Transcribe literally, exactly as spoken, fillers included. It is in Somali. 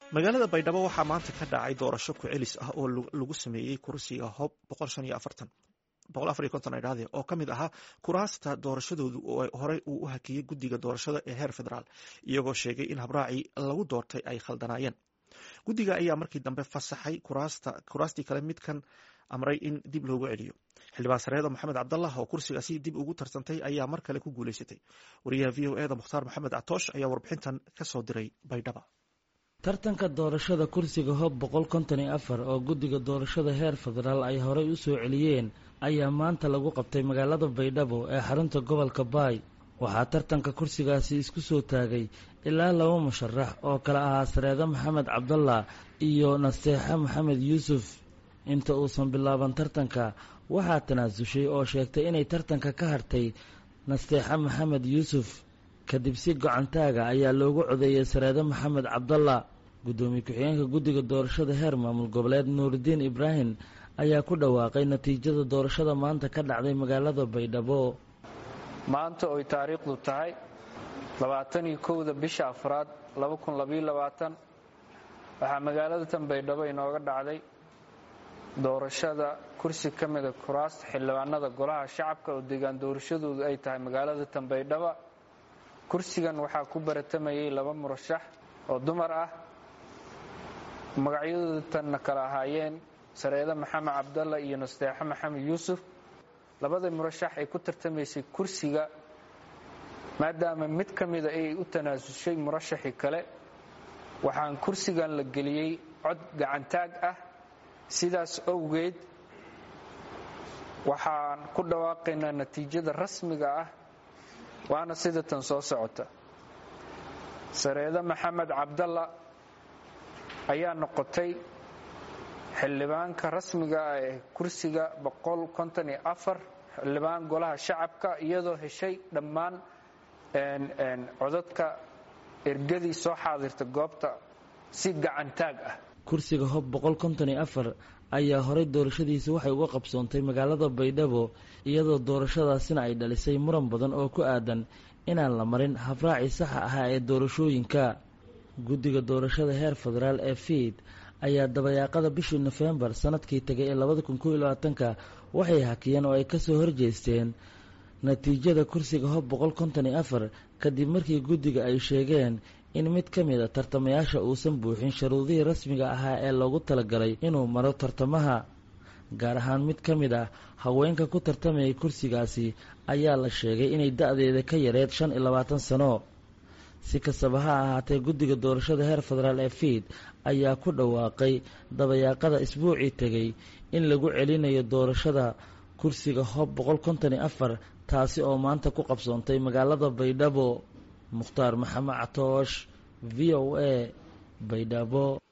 magaalada Baydhabo waxaa maanta ka dhacay doorasho ku celis ah oo lagu sameeyay kursiga Hob boqol shan iyo afartan boqol afar iyo konton ay dhahdeen oo kamid ahaa kuraasta doorashadoodu oo horey uu u hakiyay guddiga doorashada ee heer federaal iyagoo sheegay in habraaci lagu doortay ay khaldanaayeen. Guddiga ayaa markii dambe fasaxay kuraasta kuraastii kale midkan amray in dib loogu celiyo. Xildhibaan Sareedo Maxamed Cabdallah oo kursigaasi dib ugu tartantay ayaa mar kale ku guuleysatay. Wariyaha V O A da Mukhtaar Maxamed Catoosh ayaa warbixintan ka soo diray Baydhabo. tartanka doorashada kursiga Hob boqol konton iyo afar oo guddiga doorashada heer federaal ay horey u soo celiyeen ayaa maanta lagu qabtay magaalada Baydhabo ee xarunta gobolka Baay. waxaa tartanka kursigaasi isku soo taagay ilaa laba musharax oo kala ahaa Sareedo Maxamed Cabdallah iyo Nasteexa Maxamed Yuusuf. inta uusan bilaaban tartanka waxaa tanaasushay oo sheegtay inay tartanka ka hartay Nasteexa Maxamed Yuusuf. kadib si gocantaaga ayaa loogu codeeyay Sareedo Maxamed Cabdallah. gudoomiye ku-xigeenka guddiga doorashada heer maamul goboleed Nuuridiin Ibraahim ayaa ku dhawaaqay natiijada doorashada maanta ka dhacday magaalada Baydhabo. maanta oo taariikhdu tahay labaatan iyo kowda bisha afraad laba kun iyo labaatan waxaa magaalada tan Baydhabo inooga dhacday doorashada kursi ka mid ah kuraasta xildhibaanada golaha shacabka oo deegaan doorashadoodu ay tahay magaalada tan Baydhabo. kursigan waxaa ku baratamayay laba murashax oo dumar ah magacyadoodu tan kala ahaayeen Sareedo Maxamed Cabdallah iyo Nasteexa Maxamed Yuusuf. labada murashax ay ku tartamaysay kursiga maadaama mid ka mid ah ay u tanaasushay murashaxii kale waxaan kursigan la geliyay cod gacantaag ah. sidaas awgeed waxaan ku dhawaaqaynaa natiijada rasmiga ah waana sida tan soo socota. Sareedo Maxamed Cabdallah ayaa noqotay xildhibaanka rasmiga ah ee kursiga boqol konton iyo afar xildhibaan golaha shacabka iyadoo heshay dhammaan codadka ergadii soo xaadirta goobta si gacantaag ah. kursiga Hob boqol konton iyo afar ayaa horey doorashadiisa waxay uga qabsoontay magaalada Baydhabo iyadoo doorashadaasina ay dhalisay muran badan oo ku aadan inaan la marin habraaci sax ah ee doorashooyinka. guddiga doorashada heer federaal ee fiid ayaa dabayaaqada bishii November sanadkii tagay ee laba kun iyo labaatanka waxay hakiyeen oo ay ka soo horjeesteen natiijada kursiga Hob boqol konton iyo afar kadib markii guddiga ay sheegeen in mid ka mid ah tartamayaasha uusan buuxin shuruudihii rasmiga ahaa ee loogu talagalay inuu maro tartamaha. gaar ahaan mid ka mid ah haweenka ku tartamayay kursigaasi ayaa la sheegay inay da'deeda ka yareed shan iyo labaatan sano. si kastaba ha ahaatee guddiga doorashada heer federaal ee fiid ayaa ku dhawaaqay dabayaaqada isbuucii tegay in lagu celinayo doorashada kursiga Hob boqol konton iyo afar taasi oo maanta ku qabsoontay magaalada Baydhabo. Mukhtaar Maxamed Catoosh, V O A, Baydhabo.